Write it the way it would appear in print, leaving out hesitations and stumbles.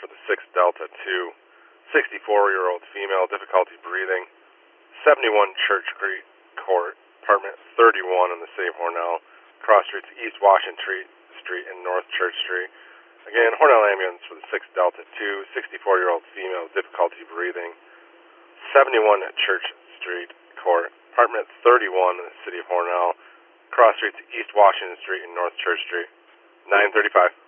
for the 6 Delta 2, 64-year-old female, difficulty breathing, 71 Church Creek Court, apartment 31 in the city of Hornell, cross streets East Washington Street and North Church Street. Again, Hornell ambulance for the 6 Delta 2, 64-year-old female, difficulty breathing, 71 Church Street Court, apartment 31 in the city of Hornell, cross streets East Washington Street and North Church Street. 9:35.